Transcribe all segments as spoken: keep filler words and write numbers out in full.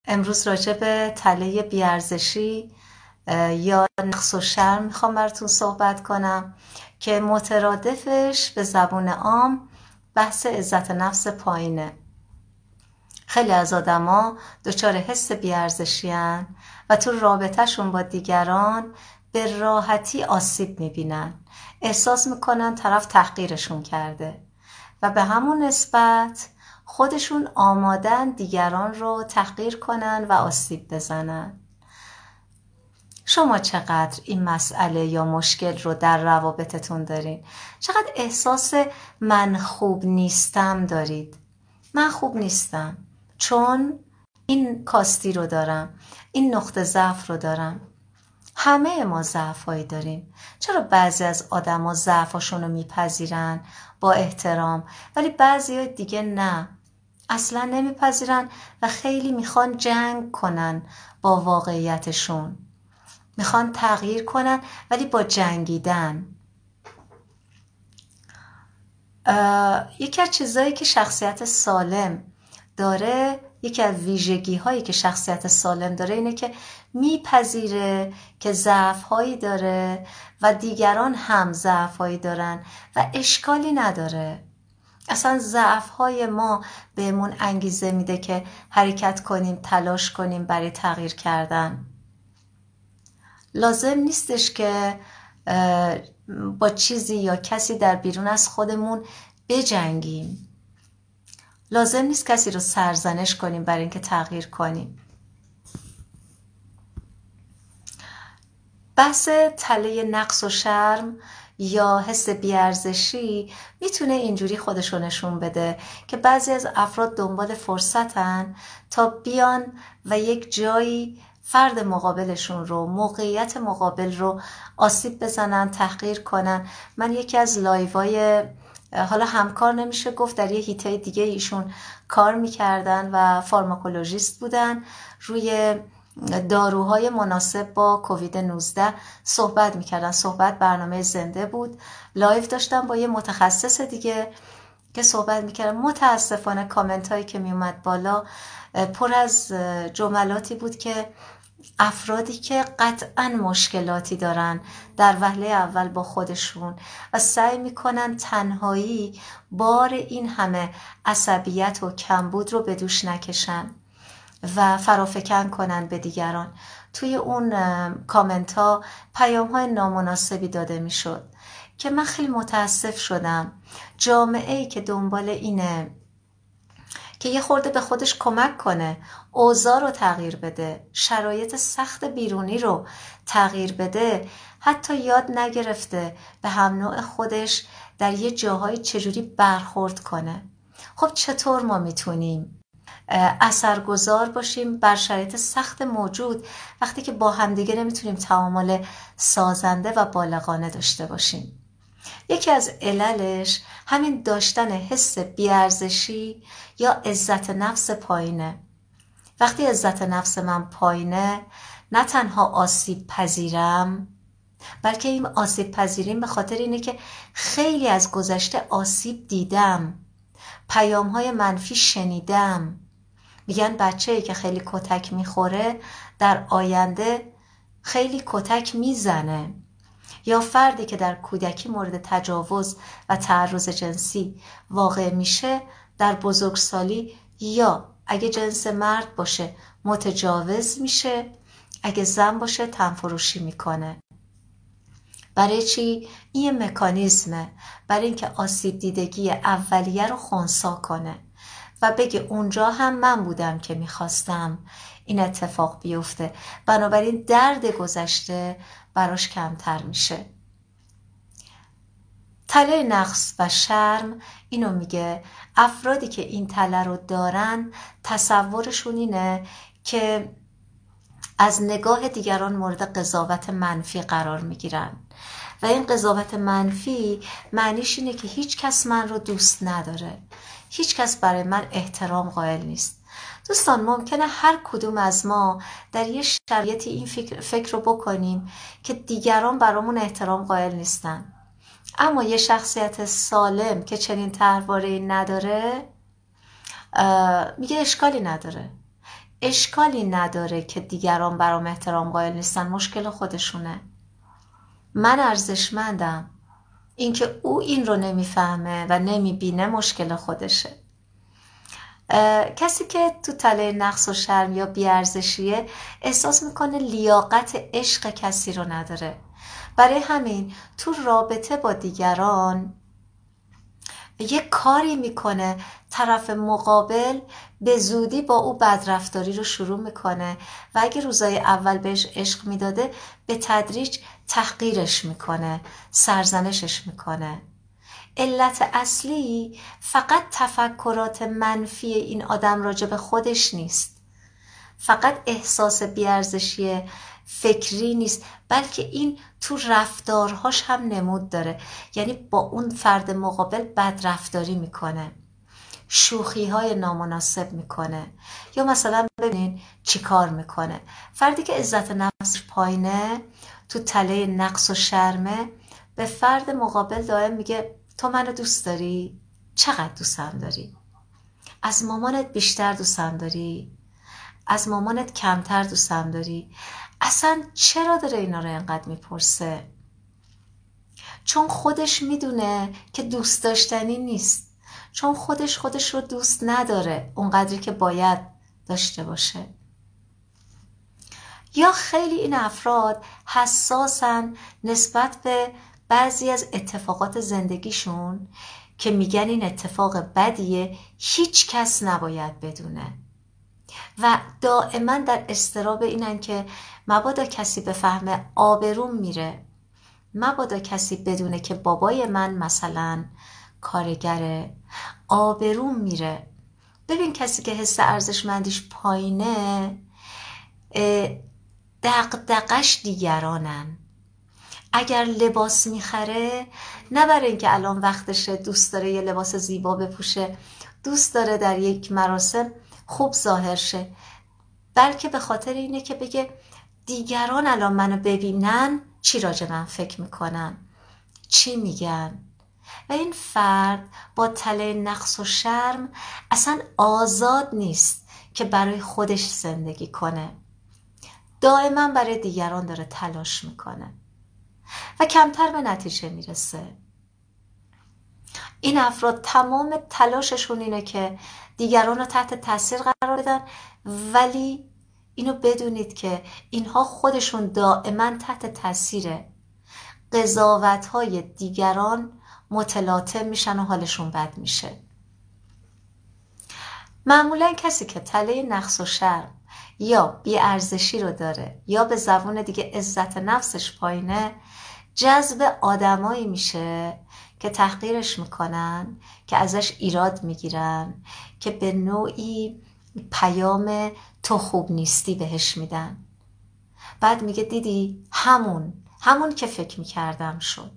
امروز راجع به تله بیارزشی یا نقص و شرم میخوام براتون صحبت کنم که مترادفش به زبون عام بحث عزت نفس پایینه. خیلی از آدما دچار حس بیارزشی هن و تو رابطهشون با دیگران به راحتی آسیب میبینن، احساس میکنن طرف تحقیرشون کرده و به همون نسبت خودشون آمادن دیگران رو تحقیر کنن و آسیب بزنن. شما چقدر این مسئله یا مشکل رو در روابطتون دارین؟ چقدر احساس من خوب نیستم دارید؟ من خوب نیستم چون این کاستی رو دارم، این نقطه ضعف رو دارم. همه ما ضعفایی داریم. چرا بعضی از آدما ضعفاشون رو میپذیرن با احترام ولی بعضی دیگه نه، اصلا نمیپذیرن و خیلی میخوان جنگ کنن با واقعیتشون، میخوان تغییر کنن ولی با جنگیدن. یکی از چیزایی که شخصیت سالم داره، یکی از ویژگی هایی که شخصیت سالم داره اینه که میپذیره که ضعف هایی داره و دیگران هم ضعف هایی دارن و اشکالی نداره. اصلا ضعف های ما بهمون انگیزه میده که حرکت کنیم، تلاش کنیم برای تغییر کردن. لازم نیستش که با چیزی یا کسی در بیرون از خودمون بجنگیم. لازم نیست کسی رو سرزنش کنیم برای اینکه تغییر کنیم. بحث تله نقص و شرم یا حس بیارزشی میتونه اینجوری خودشو نشون بده که بعضی از افراد دنبال فرصتن تا بیان و یک جایی فرد مقابلشون رو، موقعیت مقابل رو آسیب بزنن، تحقیر کنن. من یکی از لایوای، حالا همکار نمیشه گفت، در یه هیته دیگه ایشون کار میکردن و فارماکولوژیست بودن، روی داروهای مناسب با کووید نوزده صحبت میکردن. صحبت برنامه زنده بود، لایو داشتم با یه متخصص دیگه که صحبت میکردن. متاسفانه کامنت هایی که میومد بالا پر از جملاتی بود که افرادی که قطعا مشکلاتی دارن در وهله اول با خودشون و سعی میکنن تنهایی بار این همه عصبیت و کمبود رو به دوش نکشن و فرافکن کنن به دیگران. توی اون کامنت ها پیام های نامناسبی داده میشد که من خیلی متاسف شدم. جامعه ای که دنبال اینه که یه خورده به خودش کمک کنه، اوضاع رو تغییر بده، شرایط سخت بیرونی رو تغییر بده، حتی یاد نگرفته به هم نوع خودش در یه جاهایی چجوری برخورد کنه. خب چطور ما میتونیم اثرگذار باشیم بر شرایط سخت موجود وقتی که با همدیگه نمیتونیم تعامل سازنده و بالغانه داشته باشیم؟ یکی از عللش همین داشتن حس بیارزشی یا عزت نفس پایینه. وقتی عزت نفس من پایینه، نه تنها آسیب پذیرم، بلکه این آسیب پذیریم به خاطر اینه که خیلی از گذشته آسیب دیدم، پیام های منفی شنیدم. میگن بچه‌ای که خیلی کتک میخوره در آینده خیلی کتک میزنه، یا فردی که در کودکی مورد تجاوز و تعرض جنسی واقع میشه در بزرگسالی، یا اگه جنس مرد باشه متجاوز میشه، اگه زن باشه تنفروشی میکنه. برای چی؟ این مکانیزمه برای اینکه آسیب دیدگی اولیه رو خنثی کنه و بگه اونجا هم من بودم که میخواستم این اتفاق بیفته، بنابراین درد گذشته براش کمتر میشه. تله نقص و شرم اینو میگه افرادی که این تله رو دارن تصورشون اینه که از نگاه دیگران مورد قضاوت منفی قرار میگیرن و این قضاوت منفی معنیش اینه که هیچ کس من رو دوست نداره، هیچ کس برای من احترام قائل نیست. دوستان، ممکنه هر کدوم از ما در یه شرایطی این فکر, فکر رو بکنیم که دیگران برامون احترام قائل نیستن، اما یه شخصیت سالم که چنین طرحواره‌ای نداره میگه اشکالی نداره، اشکالی نداره که دیگران برام احترام قائل نیستن، مشکل خودشونه. من ارزشمندم. اینکه او این رو نمیفهمه و نمیبینه مشکل خودشه. کسی که تو تله نقص و شرم یا بیارزشیه احساس میکنه لیاقت عشق کسی رو نداره. برای همین تو رابطه با دیگران یه کاری میکنه طرف مقابل به زودی با او بدرفتاری رو شروع میکنه و اگه روزای اول بهش عشق میداده به تدریج تحقیرش میکنه، سرزنشش میکنه. علت اصلی فقط تفکرات منفی این آدم راجع به خودش نیست، فقط احساس بیارزشی فکری نیست، بلکه این تو رفتارهاش هم نمود داره. یعنی با اون فرد مقابل بدرفتاری میکنه، شوخی های نامناسب میکنه، یا مثلا ببینین چی کار میکنه. فردی که عزت نفسش پایینه، تو تله نقص و شرمه، به فرد مقابل دائم میگه تو منو دوست داری؟ چقدر دوستم داری؟ از مامانت بیشتر دوستم داری؟ از مامانت کمتر دوستم داری؟ اصلا چرا داره اینا رو اینقدر میپرسه؟ چون خودش میدونه که دوست داشتنی نیست، چون خودش خودش رو دوست نداره اونقدری که باید داشته باشه. یا خیلی این افراد حساسن نسبت به بعضی از اتفاقات زندگیشون که میگن این اتفاق بدیه، هیچ کس نباید بدونه و دائما در اضطراب اینن که مبادا کسی بفهمه آبروم میره، مبادا کسی بدونه که بابای من مثلا کارگره، آبروم میره. ببین کسی که حس ارزشمندیش پایینه دغدغش دیگرانن. اگر لباس میخره نه برای اینکه الان وقتشه، دوست داره یه لباس زیبا بپوشه، دوست داره در یک مراسم خوب ظاهر شه، بلکه به خاطر اینه که بگه دیگران الان منو ببینن چی راجع من فکر میکنن، چی میگن. و این فرد با تله نقص و شرم اصلا آزاد نیست که برای خودش زندگی کنه، دائما برای دیگران داره تلاش میکنه و کمتر به نتیجه میرسه. این افراد تمام تلاششون اینه که دیگران رو تحت تاثیر قرار بدن، ولی اینو بدونید که اینها خودشون دائما تحت تاثیر قضاوت‌های دیگران متلاطم میشن و حالشون بد میشه. معمولا کسی که تله نقص و شرم یا بی‌ارزشی رو داره یا به زبون دیگه عزت نفسش پایینه، جذب آدمایی میشه که تحقیرش میکنن، که ازش ایراد میگیرن، که به نوعی پیام تو خوب نیستی بهش میدن. بعد میگه دیدی همون همون که فکر میکردم شد.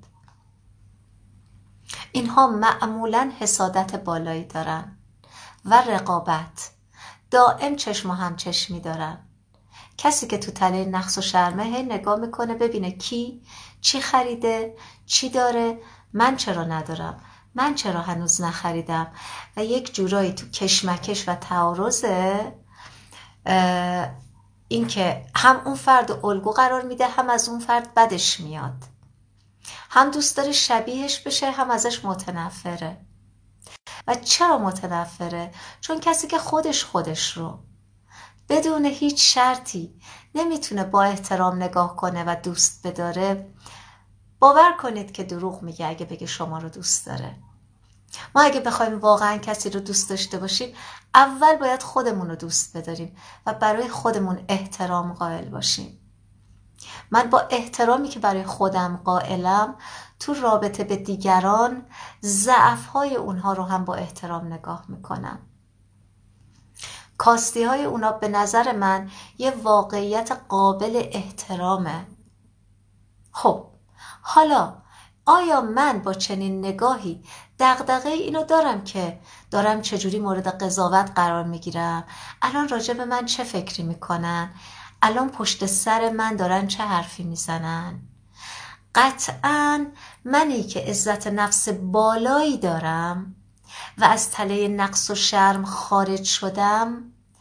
اینها معمولا حسادت بالایی دارن و رقابت، دائم چشم و همچشمی دارن. کسی که تو تله نقص و شرمه هی نگاه میکنه ببینه کی چی خریده، چی داره، من چرا ندارم، من چرا هنوز نخریدم، و یک جورایی تو کشمکش و تعارضه. این که هم اون فرد الگو قرار میده، هم از اون فرد بدش میاد، هم دوست داره شبیهش بشه، هم ازش متنفره. و چرا متنفره؟ چون کسی که خودش خودش رو بدون هیچ شرطی نمیتونه با احترام نگاه کنه و دوست بداره، باور کنید که دروغ میگه اگه بگه شما رو دوست داره. ما اگه بخوایم واقعا کسی رو دوست داشته باشیم، اول باید خودمون رو دوست بداریم و برای خودمون احترام قائل باشیم. من با احترامی که برای خودم قائلم، تو رابطه به دیگران ضعف‌های اونها رو هم با احترام نگاه میکنم. کاستی های اونا به نظر من یه واقعیت قابل احترامه. خب حالا آیا من با چنین نگاهی دغدغه اینو دارم که دارم چجوری مورد قضاوت قرار میگیرم؟ الان راجع به من چه فکری میکنن؟ الان پشت سر من دارن چه حرفی میزنن؟ قطعاً منی که عزت نفس بالایی دارم و از تله نقص و شرم خارج شدم،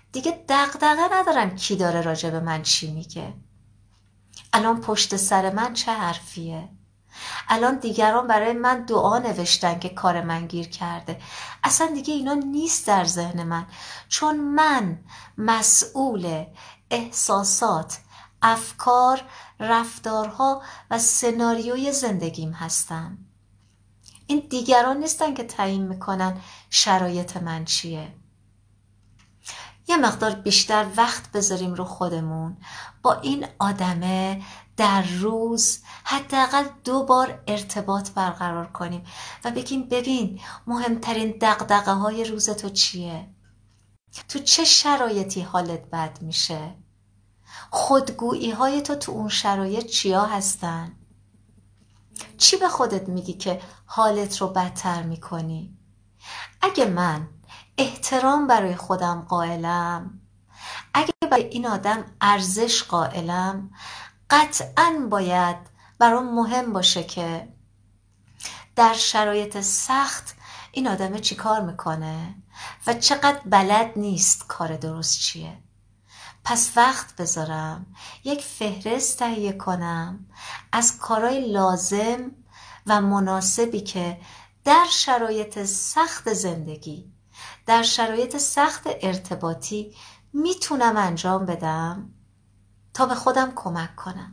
دیگه دغدغه ندارن کی داره راجع به من چی میگه. الان پشت سر من چه حرفیه. الان دیگران برای من دعا نوشتن که کار من گیر کرده. اصلا دیگه اینا نیست در ذهن من، چون من مسئول احساسات، افکار، رفتارها و سناریوی زندگیم هستم. این دیگران نیستن که تعیین میکنن شرایط من چیه. یه مقدار بیشتر وقت بذاریم رو خودمون، با این آدمه در روز حداقل دو بار ارتباط برقرار کنیم و بگیم ببین مهمترین دغدغه های روز تو چیه؟ تو چه شرایطی حالت بد میشه؟ خودگویی های تو تو اون شرایط چیا هستن؟ چی به خودت میگی که حالت رو بدتر میکنی؟ اگه من احترام برای خودم قائلم، اگه برای این آدم ارزش قائلم، قطعاً باید برام مهم باشه که در شرایط سخت این آدمه چی کار میکنه و چقدر بلد نیست کار درست چیه. پس وقت بذارم، یک فهرست تهیه کنم از کارهای لازم و مناسبی که در شرایط سخت زندگی، در شرایط سخت ارتباطی میتونم انجام بدم تا به خودم کمک کنم.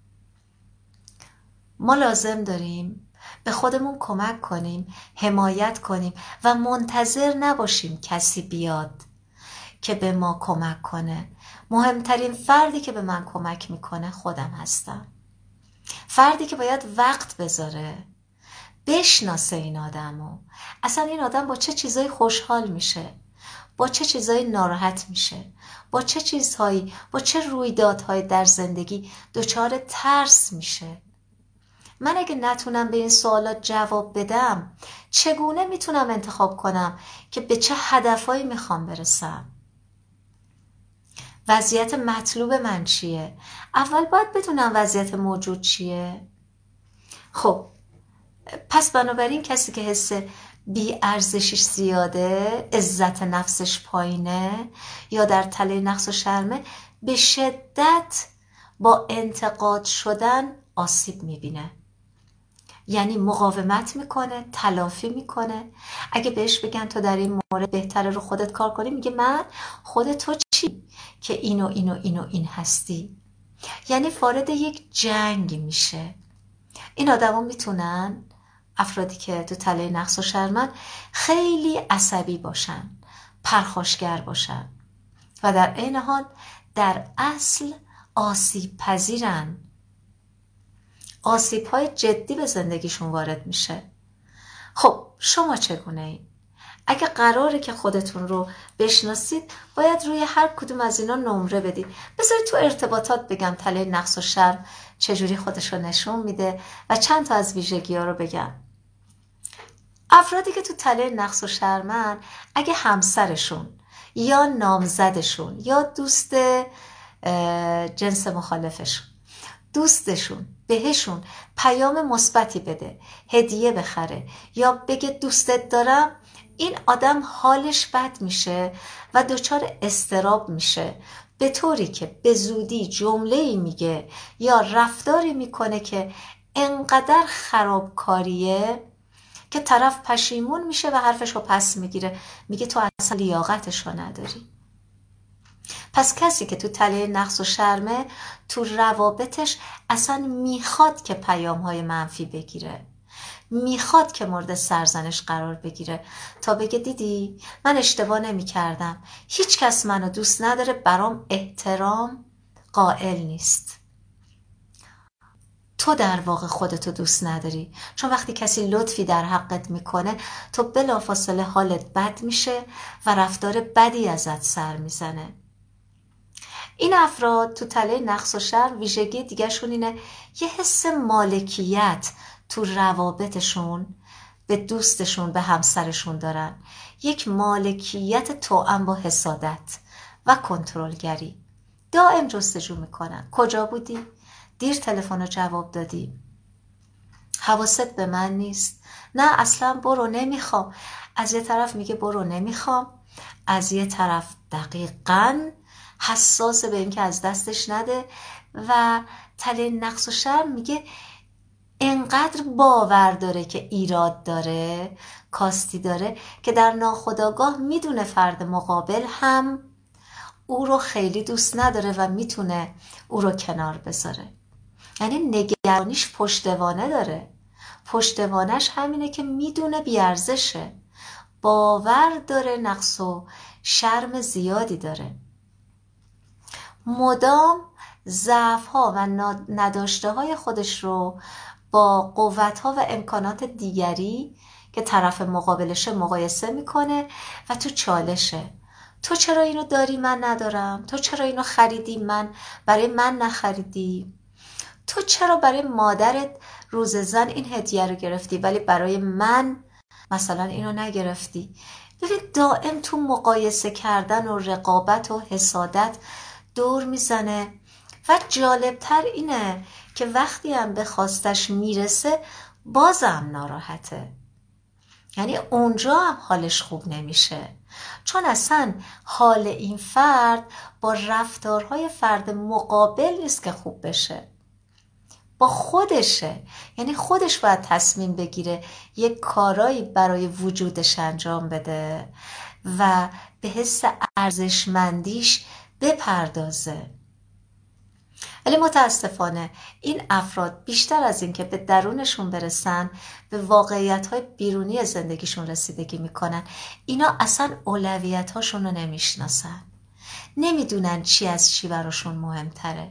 ما لازم داریم به خودمون کمک کنیم، حمایت کنیم و منتظر نباشیم کسی بیاد که به ما کمک کنه. مهمترین فردی که به من کمک میکنه خودم هستم. فردی که باید وقت بذاره بشناسه این آدمو، اصلا این آدم با چه چیزایی خوشحال میشه، با چه چیزایی ناراحت میشه، با چه چیزهایی، با چه رویدادهایی در زندگی دچار ترس میشه. من اگه نتونم به این سوالات جواب بدم، چگونه میتونم انتخاب کنم که به چه هدفهایی میخوام برسم؟ وضعیت مطلوب من چیه؟ اول باید بدونم وضعیت موجود چیه. خب پس بنابراین کسی که حس بی ارزشش زیاده، عزت نفسش پایینه یا در تله نقص و شرمه، به شدت با انتقاد شدن آسیب میبینه. یعنی مقاومت میکنه، تلافی میکنه. اگه بهش بگن تو در این مورد بهتره رو خودت کار کنی، میگه من خود تو چی که اینو اینو اینو این هستی. یعنی وارد یک جنگ میشه. این آدما میتونن، افرادی که تو تله نقص و شرمن، خیلی عصبی باشن، پرخاشگر باشن و در عین حال در اصل آسیب پذیرن. آسیب های جدی به زندگیشون وارد میشه. خب شما چگونه این؟ اگه قراره که خودتون رو بشناسید، باید روی هر کدوم از اینا نمره بدید. بذارید تو ارتباطات بگم تله نقص و شرم چجوری خودش رو نشون میده و چند تا از ویژگی ها رو بگم. افرادی که تو تله نقص و شرمن، اگه همسرشون یا نامزدشون یا دوست جنس مخالفشون، دوستشون بهشون پیام مثبتی بده، هدیه بخره یا بگه دوستت دارم، این آدم حالش بد میشه و دچار اضطراب میشه، به طوری که به زودی جمله‌ای میگه یا رفتاری میکنه که انقدر خرابکاریه که طرف پشیمون میشه و حرفشو پس میگیره، میگه تو اصلا لیاقتشو نداری. پس کسی که تو تله نقص و شرمه، تو روابطش اصلا میخواد که پیام‌های منفی بگیره، میخواد که مورد سرزنش قرار بگیره تا بگه دیدی من اشتباه نمی کردم، هیچ کس منو دوست نداره، برام احترام قائل نیست. تو در واقع خودتو دوست نداری، چون وقتی کسی لطفی در حقت میکنه تو بلافاصله حالت بد میشه و رفتار بدی ازت سر میزنه. این افراد تو تله نقص و شرم ویژگی دیگه شون اینه یه حس مالکیت تو روابطشون به دوستشون، به همسرشون دارن، یک مالکیت توأم با حسادت و کنترلگری. دائم جستجو میکنن کجا بودی؟ دیر تلفن رو جواب دادی؟ حواست به من نیست؟ نه اصلا برو نمیخوام. از یه طرف میگه برو نمیخوام، از یه طرف دقیقاً حساس به این که از دستش نده و تله نقص و شرم میگه انقدر باور داره که ایراد داره، کاستی داره، که در ناخودآگاه میدونه فرد مقابل هم او رو خیلی دوست نداره و میتونه او رو کنار بذاره. یعنی نگرانیش پشتوانه داره. پشتوانش همینه که میدونه بیارزشه، باور داره، نقص و شرم زیادی داره، مدام ضعف‌ها و نداشته‌های خودش رو با قوت‌ها و امکانات دیگری که طرف مقابلشه مقایسه میکنه و تو چالشه. تو چرا اینو داری من ندارم؟ تو چرا اینو خریدی من برای من نخریدی؟ تو چرا برای مادرت روز زن این هدیه رو گرفتی ولی برای من مثلا اینو نگرفتی؟ ببین دائم تو مقایسه کردن و رقابت و حسادت دور میزنه و جالبتر اینه که وقتی هم به خواستش میرسه بازم ناراحته. یعنی اونجا هم حالش خوب نمیشه، چون اصلا حال این فرد با رفتارهای فرد مقابل نیست که خوب بشه، با خودشه. یعنی خودش باید تصمیم بگیره یک کارایی برای وجودش انجام بده و به حس ارزشمندیش بپردازه. ولی متاسفانه این افراد بیشتر از این که به درونشون برسن، به واقعیت‌های بیرونی زندگیشون رسیدگی میکنن. اینا اصلا اولویت‌هاشون رو نمیشناسن، نمیدونن چی از چی براشون مهمتره.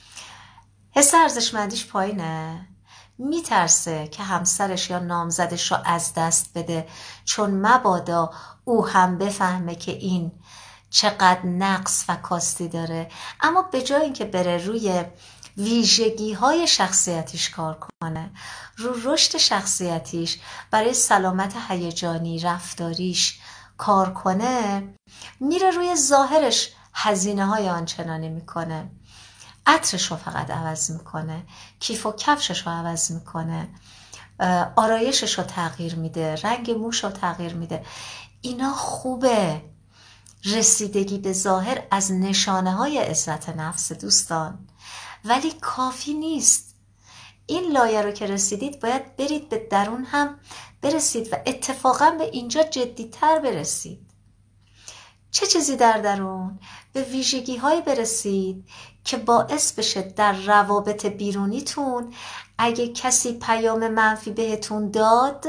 حس ارزشمندیش پایینه، میترسه که همسرش یا نامزدش رو از دست بده، چون مبادا او هم بفهمه که این چقدر نقص و کاستی داره. اما به جای اینکه بره روی ویژگی های شخصیتیش کار کنه، رو رشد شخصیتیش، برای سلامت هیجانی رفتاریش کار کنه، میره روی ظاهرش هزینه های آنچنانی میکنه. عطرش رو فقط عوض میکنه، کیف و کفشش رو عوض میکنه، آرایشش رو تغییر میده، رنگ موش رو تغییر میده. اینا خوبه. رسیدگی به ظاهر از نشانه های عزت نفس دوستان، ولی کافی نیست. این لایه رو که رسیدید باید برید به درون هم برسید و اتفاقا به اینجا جدیتر برسید. چه چیزی در درون؟ به ویژگی های برسید که باعث بشه در روابط بیرونیتون اگه کسی پیام منفی بهتون داد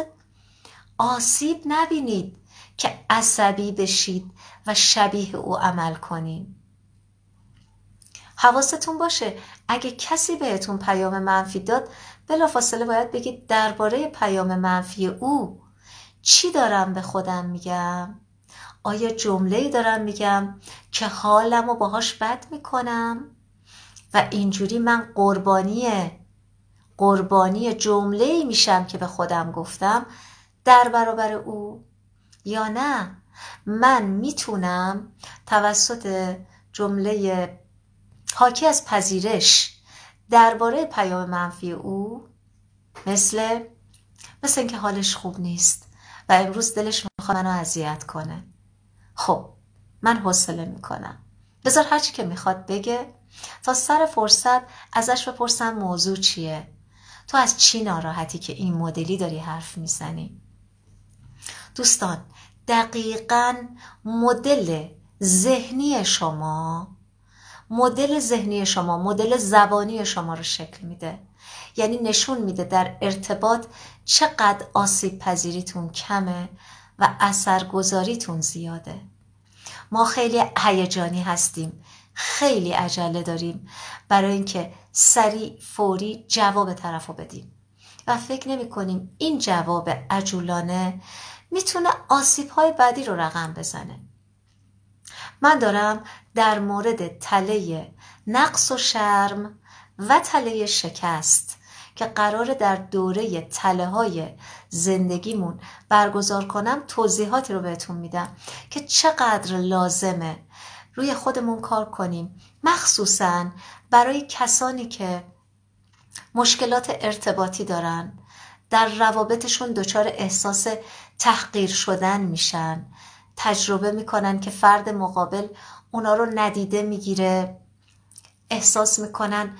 آسیب نبینید که عصبی بشید و شبیه او عمل کنید. حواستون باشه اگه کسی بهتون پیام منفی داد بلافاصله باید بگید درباره پیام منفی او چی دارم به خودم میگم؟ آیا جمله‌ای دارم میگم که حالمو باهاش بد میکنم و اینجوری من قربانی قربانی جمله‌ای میشم که به خودم گفتم در برابر او؟ یا نه من میتونم توسط جمله حاکی از پذیرش درباره پیام منفی او، مثل مثل اینکه حالش خوب نیست و امروز دلش میخواد منو اذیت کنه، خب من حوصله میکنم بذار هرچی که میخواد بگه، تا سر فرصت ازش بپرسم موضوع چیه، تو از چی ناراحتی که این مدلی داری حرف میزنی؟ دوستان دقیقاً مدل ذهنی شما مدل ذهنی شما مدل زبانی شما رو شکل میده. یعنی نشون میده در ارتباط چقدر آسیب پذیریتون کمه و اثرگذاریتون زیاده. ما خیلی هیجانی هستیم، خیلی عجله داریم برای اینکه سریع فوری جواب طرفو بدیم و فکر نمی کنیم این جواب عجولانه میتونه آسیب‌های بعدی رو رقم بزنه. من دارم در مورد تله نقص و شرم و تله شکست که قراره در دوره تله های زندگیمون برگزار کنم توضیحاتی رو بهتون میدم که چقدر لازمه روی خودمون کار کنیم، مخصوصاً برای کسانی که مشکلات ارتباطی دارن، در روابطشون دچار احساس تحقیر شدن میشن، تجربه میکنن که فرد مقابل اونا رو ندیده میگیره، احساس میکنن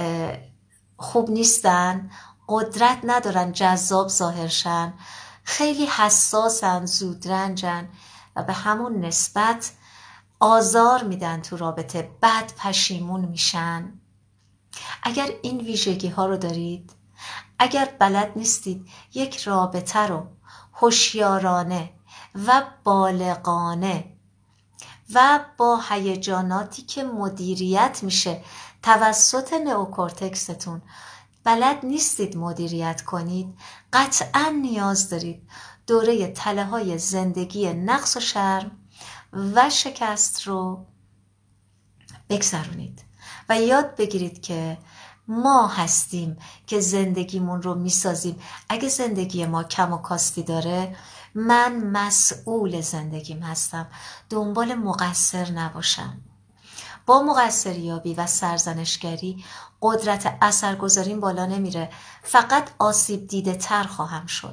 خوب نیستن، قدرت ندارن جذاب ظاهر شن، خیلی حساسن، زودرنجن و به همون نسبت آزار میدن تو رابطه، بعد پشیمون میشن. اگر این ویژگی ها رو دارید، اگر بلد نیستید یک رابطه رو هوشیارانه و بالغانه و با هیجاناتی که مدیریت میشه توسط نئوکورتکستون بلد نیستید مدیریت کنید، قطعا نیاز دارید دوره تله های زندگی نقص و شرم و شکست رو بگذرونید و یاد بگیرید که ما هستیم که زندگیمون رو میسازیم. اگه زندگی ما کم و کاستی داره، من مسئول زندگیم هستم، دنبال مقصر نباشم. با مقصریابی و سرزنشگری قدرت اثرگذاریم بالا نمیره، فقط آسیب دیده تر خواهم شد.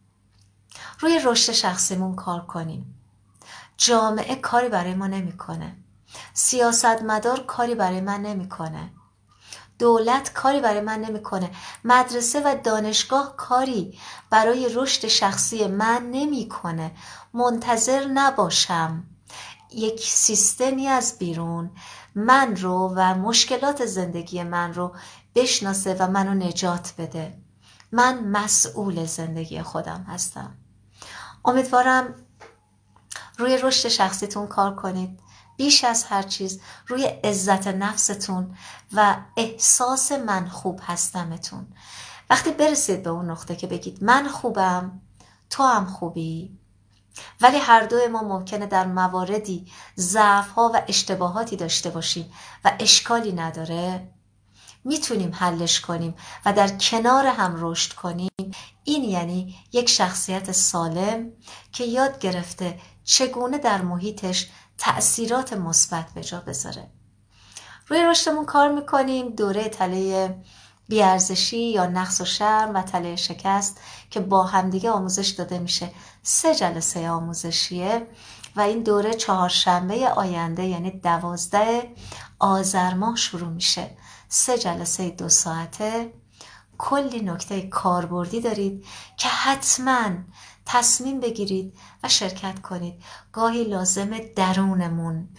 روی رشد شخصیمون کار کنیم. جامعه کاری برای ما نمیکنه، سیاستمدار کاری برای من نمیکنه، دولت کاری برای من نمیکنه، مدرسه و دانشگاه کاری برای رشد شخصی من نمیکنه. منتظر نباشم یک سیستمی از بیرون من رو و مشکلات زندگی من رو بشناسه و منو نجات بده. من مسئول زندگی خودم هستم. امیدوارم روی رشد شخصیتون کار کنید، بیش از هر چیز روی عزت نفستون و احساس من خوب هستمتون. وقتی برسید به اون نقطه که بگید من خوبم، تو هم خوبی، ولی هر دوی ما ممکنه در مواردی ضعف‌ها و اشتباهاتی داشته باشیم و اشکالی نداره، میتونیم حلش کنیم و در کنار هم رشد کنیم. این یعنی یک شخصیت سالم که یاد گرفته چگونه در محیطش تأثیرات مثبت به جا بذاره. روی رشدمون کار میکنیم. دوره تله بیارزشی یا نقص و شرم و تله شکست که با همدیگه آموزش داده میشه، سه جلسه آموزشیه و این دوره چهارشنبه آینده یعنی دوازده آذر ماه شروع میشه. سه جلسه دو ساعته، کلی نکته کاربردی دارید که حتما تصمیم بگیرید و شرکت کنید. گاهی لازمه درونمون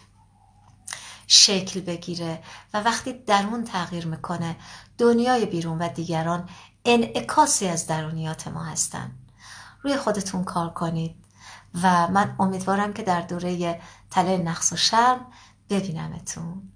شکل بگیره و وقتی درون تغییر میکنه، دنیای بیرون و دیگران انعکاسی از درونیات ما هستن. روی خودتون کار کنید و من امیدوارم که در دوره تله نقص و شرم ببینمتون.